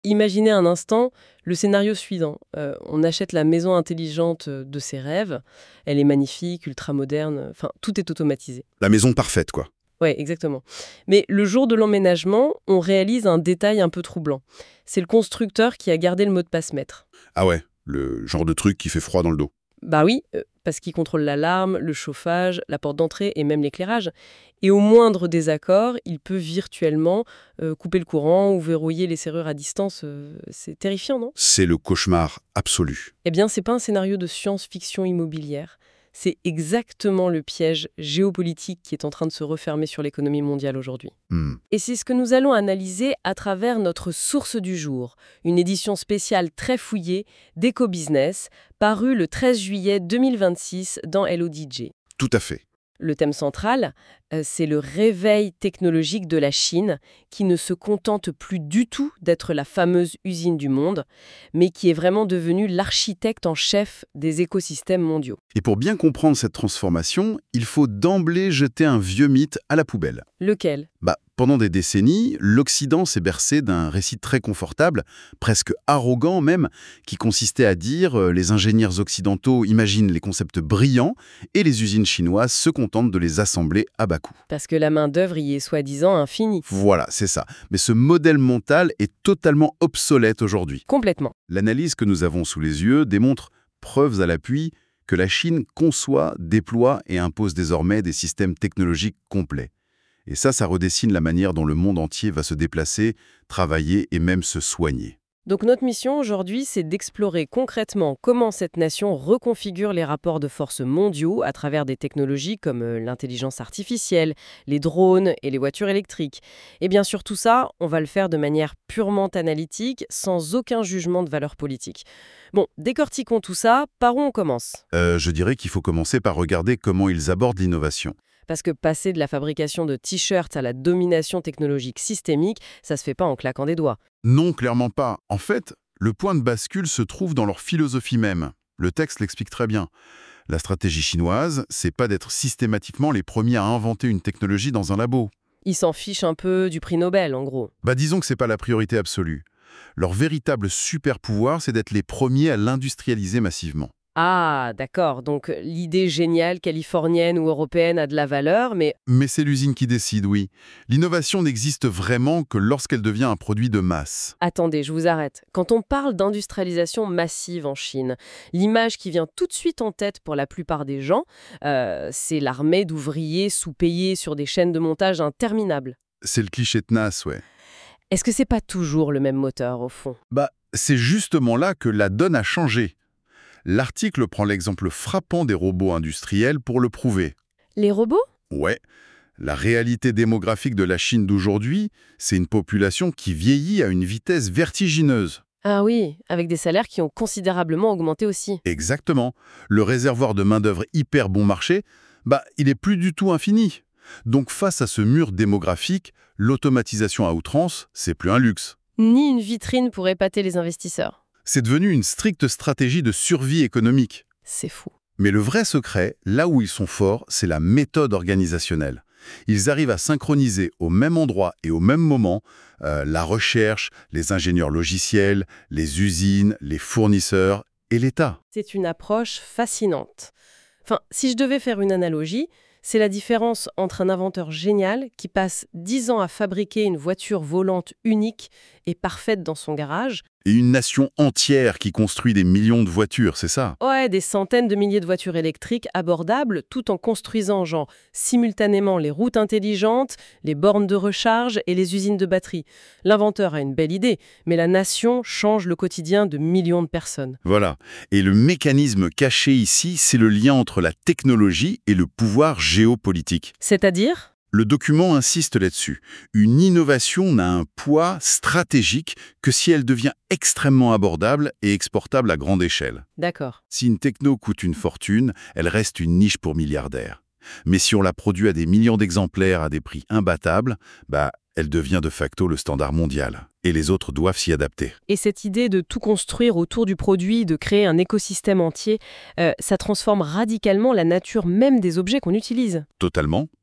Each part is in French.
Imaginez un instant le scénario suivant. On achète la maison intelligente de ses rêves. Elle est magnifique, ultra moderne, enfin, tout est automatisé. La maison parfaite, quoi. Ouais, exactement. Mais le jour de l'emménagement, on réalise un détail un peu troublant. C'est le constructeur qui a gardé le mot de passe maître. Ah ouais, le genre de truc qui fait froid dans le dos. Bah oui, parce qu'il contrôle l'alarme, le chauffage, la porte d'entrée et même l'éclairage. Et au moindre désaccord, il peut virtuellement couper le courant ou verrouiller les serrures à distance. C'est terrifiant, non? C'est le cauchemar absolu. Eh bien, c'est pas un scénario de science-fiction immobilière. C'est exactement le piège géopolitique qui est en train de se refermer sur l'économie mondiale aujourd'hui. Et c'est ce que nous allons analyser à travers notre source du jour, une édition spéciale très fouillée d'EcoBusiness, parue le 13 juillet 2026 dans LODJ. Tout à fait. Le thème central, c'est le réveil technologique de la Chine, qui ne se contente plus du tout d'être la fameuse usine du monde, mais qui est vraiment devenue l'architecte en chef des écosystèmes mondiaux. Et pour bien comprendre cette transformation, il faut d'emblée jeter un vieux mythe à la poubelle. Lequel? Pendant des décennies, l'Occident s'est bercé d'un récit très confortable, presque arrogant même, qui consistait à dire les ingénieurs occidentaux imaginent les concepts brillants et les usines chinoises se contentent de les assembler à bas coût. Parce que la main-d'œuvre y est soi-disant infinie. Voilà, c'est ça. Mais ce modèle mental est totalement obsolète aujourd'hui. Complètement. L'analyse que nous avons sous les yeux démontre, preuves à l'appui, que la Chine conçoit, déploie et impose désormais des systèmes technologiques complets. Et ça redessine la manière dont le monde entier va se déplacer, travailler et même se soigner. Donc notre mission aujourd'hui, c'est d'explorer concrètement comment cette nation reconfigure les rapports de force mondiaux à travers des technologies comme l'intelligence artificielle, les drones et les voitures électriques. Et bien sûr tout ça, on va le faire de manière purement analytique, sans aucun jugement de valeur politique. Bon, décortiquons tout ça, par où on commence? Je dirais qu'il faut commencer par regarder comment ils abordent l'innovation. Parce que passer de la fabrication de t-shirts à la domination technologique systémique, ça se fait pas en claquant des doigts. Non, clairement pas. En fait, le point de bascule se trouve dans leur philosophie même. Le texte l'explique très bien. La stratégie chinoise, c'est pas d'être systématiquement les premiers à inventer une technologie dans un labo. Ils s'en fichent un peu du prix Nobel, en gros. Disons que c'est pas la priorité absolue. Leur véritable super pouvoir, c'est d'être les premiers à l'industrialiser massivement. Ah, d'accord. Donc l'idée géniale californienne ou européenne a de la valeur, mais Mais c'est l'usine qui décide, oui. L'innovation n'existe vraiment que lorsqu'elle devient un produit de masse. attendez, je vous arrête. Quand on parle d'industrialisation massive en Chine, l'image qui vient tout de suite en tête pour la plupart des gens, c'est l'armée d'ouvriers sous-payés sur des chaînes de montage interminables. C'est le cliché tenace, ouais. Est-ce que c'est pas toujours le même moteur, au fond? C'est justement là que la donne a changé. L'article prend l'exemple frappant des robots industriels pour le prouver. Les robots? Ouais, la réalité démographique de la Chine d'aujourd'hui, c'est une population qui vieillit à une vitesse vertigineuse. Ah oui, avec des salaires qui ont considérablement augmenté aussi. Exactement. Le réservoir de main-d'œuvre hyper bon marché, il est plus du tout infini. Donc face à ce mur démographique, l'automatisation à outrance, c'est plus un luxe. Ni une vitrine pour épater les investisseurs. C'est devenu une stricte stratégie de survie économique. C'est fou. Mais le vrai secret, là où ils sont forts, c'est la méthode organisationnelle. Ils arrivent à synchroniser au même endroit et au même moment la recherche, les ingénieurs logiciels, les usines, les fournisseurs et l'État. C'est une approche fascinante. Enfin, si je devais faire une analogie, c'est la différence entre un inventeur génial qui passe 10 ans à fabriquer une voiture volante unique et parfaite dans son garage. Et une nation entière qui construit des millions de voitures, c'est ça? Ouais, des centaines de milliers de voitures électriques abordables tout en construisant, simultanément les routes intelligentes, les bornes de recharge et les usines de batterie. L'inventeur a une belle idée, mais la nation change le quotidien de millions de personnes. Voilà. Et le mécanisme caché ici, c'est le lien entre la technologie et le pouvoir géopolitique. C'est-à-dire ? Le document insiste là-dessus. Une innovation n'a un poids stratégique que si elle devient extrêmement abordable et exportable à grande échelle. D'accord. Si une techno coûte une fortune, elle reste une niche pour milliardaires. Mais si on la produit à des millions d'exemplaires à des prix imbattables, elle devient de facto le standard mondial. Et les autres doivent s'y adapter. Et cette idée de tout construire autour du produit, de créer un écosystème entier, ça transforme radicalement la nature même des objets qu'on utilise. Totalement.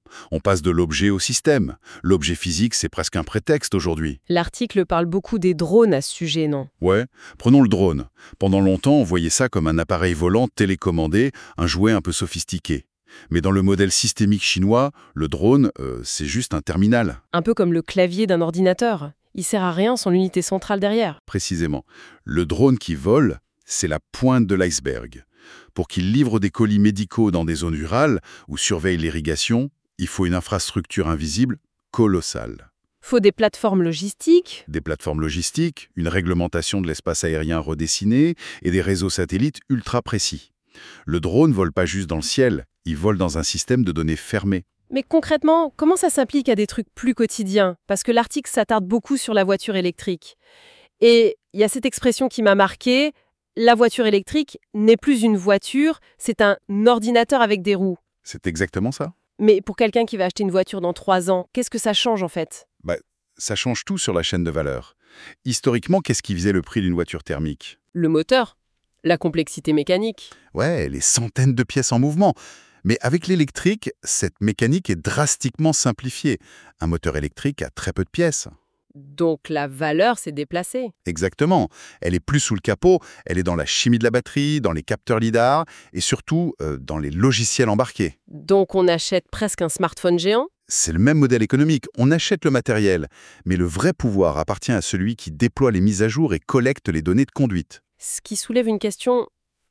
On passe de l'objet au système. L'objet physique, c'est presque un prétexte aujourd'hui. L'article parle beaucoup des drones à ce sujet, non? Ouais, prenons le drone. Pendant longtemps, on voyait ça comme un appareil volant télécommandé, un jouet un peu sophistiqué. Mais dans le modèle systémique chinois, le drone, c'est juste un terminal, Un peu comme le clavier d'un ordinateur. Il sert à rien sans l'unité centrale derrière. précisément. Le drone qui vole, c'est la pointe de l'iceberg. Pour qu'il livre des colis médicaux dans des zones rurales ou surveille l'irrigation, il faut une infrastructure invisible colossale. Faut des plateformes logistiques. Des plateformes logistiques, une réglementation de l'espace aérien redessinée et des réseaux satellites ultra précis. Le drone vole pas juste dans le ciel, il vole dans un système de données fermé. Mais concrètement, comment ça s'applique à des trucs plus quotidiens? Parce que l'article s'attarde beaucoup sur la voiture électrique. Et il y a cette expression qui m'a marquée, la voiture électrique n'est plus une voiture, c'est un ordinateur avec des roues. C'est exactement ça. Mais pour quelqu'un qui va acheter une voiture dans 3 ans, qu'est-ce que ça change en fait? Ça change tout sur la chaîne de valeur. Historiquement, qu'est-ce qui faisait le prix d'une voiture thermique? Le moteur, la complexité mécanique. Ouais, les centaines de pièces en mouvement. Mais avec l'électrique, cette mécanique est drastiquement simplifiée. Un moteur électrique a très peu de pièces. Donc la valeur s'est déplacée. Exactement. Elle est plus sous le capot, elle est dans la chimie de la batterie, dans les capteurs lidar et surtout dans les logiciels embarqués. Donc on achète presque un smartphone géant? C'est le même modèle économique, on achète le matériel, mais le vrai pouvoir appartient à celui qui déploie les mises à jour et collecte les données de conduite. Ce qui soulève une question,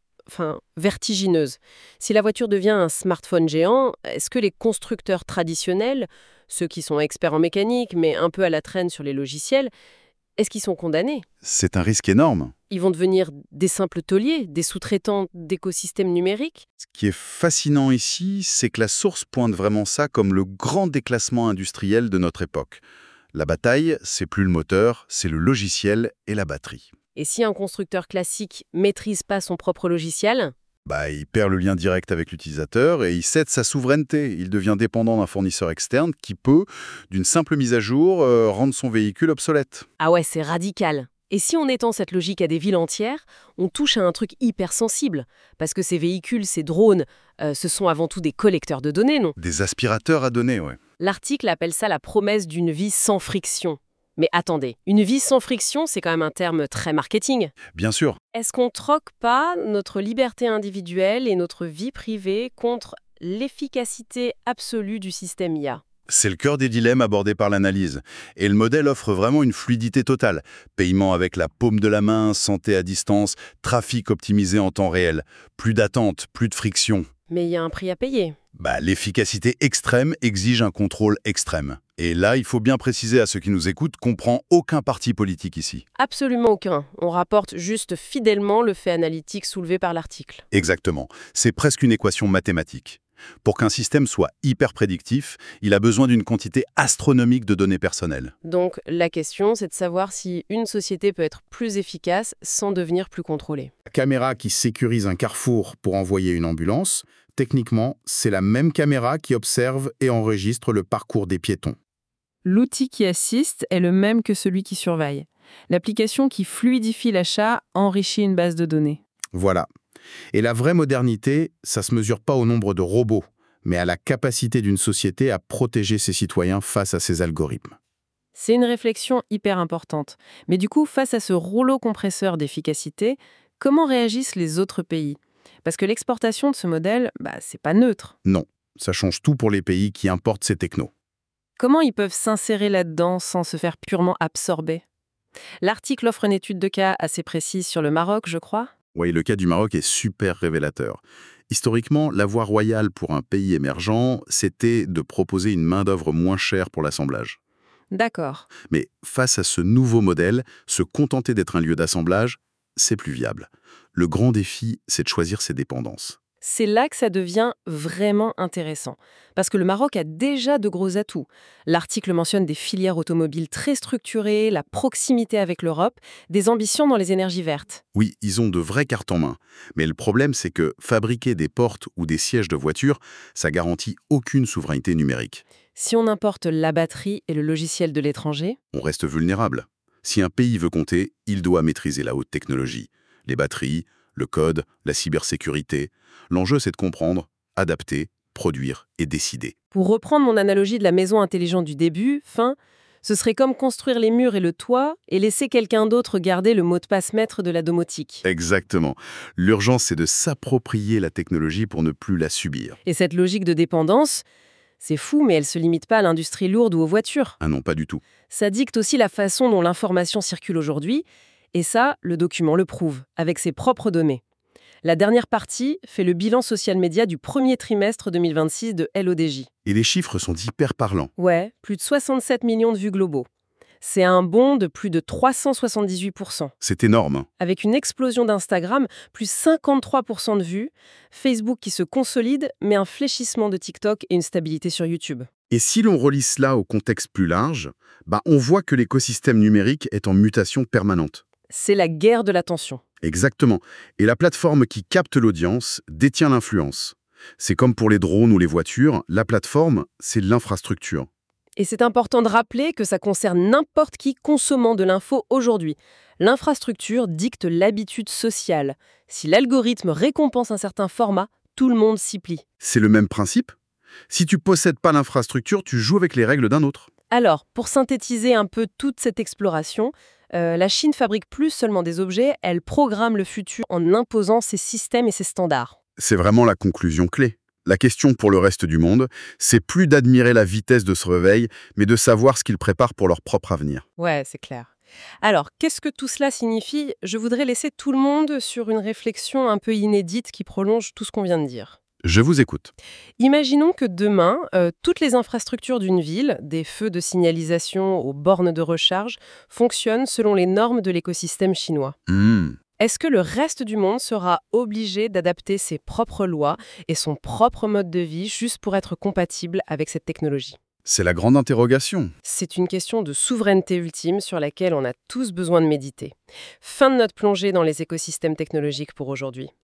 vertigineuse. Si la voiture devient un smartphone géant, est-ce que les constructeurs traditionnels, ceux qui sont experts en mécanique mais un peu à la traîne sur les logiciels, est-ce qu'ils sont condamnés? C'est un risque énorme. Ils vont devenir des simples tauliers, des sous-traitants d'écosystèmes numériques? Ce qui est fascinant ici, c'est que la source pointe vraiment ça comme le grand déclassement industriel de notre époque. La bataille, c'est plus le moteur, c'est le logiciel et la batterie. Et si un constructeur classique maîtrise pas son propre logiciel? Il perd le lien direct avec l'utilisateur et il cède sa souveraineté. Il devient dépendant d'un fournisseur externe qui peut, d'une simple mise à jour, rendre son véhicule obsolète. Ah ouais, c'est radical. Et si on étend cette logique à des villes entières, on touche à un truc hyper sensible. Parce que ces véhicules, ces drones, ce sont avant tout des collecteurs de données, non? Des aspirateurs à données, ouais. L'article appelle ça la promesse d'une vie sans friction. Mais attendez, une vie sans friction, c'est quand même un terme très marketing. Bien sûr. Est-ce qu'on troque pas notre liberté individuelle et notre vie privée contre l'efficacité absolue du système IA? C'est le cœur des dilemmes abordés par l'analyse. Et le modèle offre vraiment une fluidité totale. Paiement avec la paume de la main, santé à distance, trafic optimisé en temps réel. Plus d'attente, plus de friction. Mais il y a un prix à payer. L'efficacité extrême exige un contrôle extrême. Et là, il faut bien préciser à ceux qui nous écoutent qu'on prend aucun parti politique ici. Absolument aucun. On rapporte juste fidèlement le fait analytique soulevé par l'article. Exactement. C'est presque une équation mathématique. Pour qu'un système soit hyper prédictif, il a besoin d'une quantité astronomique de données personnelles. Donc la question, c'est de savoir si une société peut être plus efficace sans devenir plus contrôlée. La caméra qui sécurise un carrefour pour envoyer une ambulance, techniquement, c'est la même caméra qui observe et enregistre le parcours des piétons. L'outil qui assiste est le même que celui qui surveille. L'application qui fluidifie l'achat enrichit une base de données. Voilà. Et la vraie modernité, ça se mesure pas au nombre de robots, mais à la capacité d'une société à protéger ses citoyens face à ces algorithmes. C'est une réflexion hyper importante. Mais du coup, face à ce rouleau compresseur d'efficacité, comment réagissent les autres pays? Parce que l'exportation de ce modèle, c'est pas neutre. Non, ça change tout pour les pays qui importent ces technos. Comment ils peuvent s'insérer là-dedans sans se faire purement absorber? L'article offre une étude de cas assez précise sur le Maroc, je crois. Oui, le cas du Maroc est super révélateur. Historiquement, la voie royale pour un pays émergent, c'était de proposer une main-d'œuvre moins chère pour l'assemblage. D'accord. Mais face à ce nouveau modèle, se contenter d'être un lieu d'assemblage, c'est plus viable. Le grand défi, c'est de choisir ses dépendances. C'est là que ça devient vraiment intéressant. Parce que le Maroc a déjà de gros atouts. L'article mentionne des filières automobiles très structurées, la proximité avec l'Europe, des ambitions dans les énergies vertes. Oui, ils ont de vraies cartes en main. Mais le problème, c'est que fabriquer des portes ou des sièges de voiture, ça garantit aucune souveraineté numérique. Si on importe la batterie et le logiciel de l'étranger, On reste vulnérable. Si un pays veut compter, il doit maîtriser la haute technologie. Les batteries, le code, la cybersécurité. L'enjeu, c'est de comprendre, adapter, produire et décider. Pour reprendre mon analogie de la maison intelligente du début, ce serait comme construire les murs et le toit et laisser quelqu'un d'autre garder le mot de passe maître de la domotique. Exactement. L'urgence, c'est de s'approprier la technologie pour ne plus la subir. Et cette logique de dépendance, c'est fou, mais elle se limite pas à l'industrie lourde ou aux voitures. Ah non, pas du tout. Ça dicte aussi la façon dont l'information circule aujourd'hui, et ça, le document le prouve, avec ses propres données. La dernière partie fait le bilan social média du premier trimestre 2026 de LODJ. Et les chiffres sont hyper parlants. Ouais, plus de 67 millions de vues globaux. C'est un bond de plus de 378%. C'est énorme. Avec une explosion d'Instagram, plus 53% de vues, Facebook qui se consolide, mais un fléchissement de TikTok et une stabilité sur YouTube. Et si l'on relie cela au contexte plus large, on voit que l'écosystème numérique est en mutation permanente. C'est la guerre de l'attention. Exactement. Et la plateforme qui capte l'audience détient l'influence. C'est comme pour les drones ou les voitures, la plateforme, c'est l'infrastructure. Et c'est important de rappeler que ça concerne n'importe qui consommant de l'info aujourd'hui. L'infrastructure dicte l'habitude sociale. Si l'algorithme récompense un certain format, tout le monde s'y plie. C'est le même principe. Si tu possèdes pas l'infrastructure, tu joues avec les règles d'un autre. Alors, pour synthétiser un peu toute cette exploration, la Chine fabrique plus seulement des objets, elle programme le futur en imposant ses systèmes et ses standards. C'est vraiment la conclusion clé. La question pour le reste du monde, c'est plus d'admirer la vitesse de ce réveil, mais de savoir ce qu'ils préparent pour leur propre avenir. Ouais, c'est clair. Alors, qu'est-ce que tout cela signifie? Je voudrais laisser tout le monde sur une réflexion un peu inédite qui prolonge tout ce qu'on vient de dire. Je vous écoute. Imaginons que demain, toutes les infrastructures d'une ville, des feux de signalisation aux bornes de recharge, fonctionnent selon les normes de l'écosystème chinois. Est-ce que le reste du monde sera obligé d'adapter ses propres lois et son propre mode de vie juste pour être compatible avec cette technologie? C'est la grande interrogation. C'est une question de souveraineté ultime sur laquelle on a tous besoin de méditer. Fin de notre plongée dans les écosystèmes technologiques pour aujourd'hui.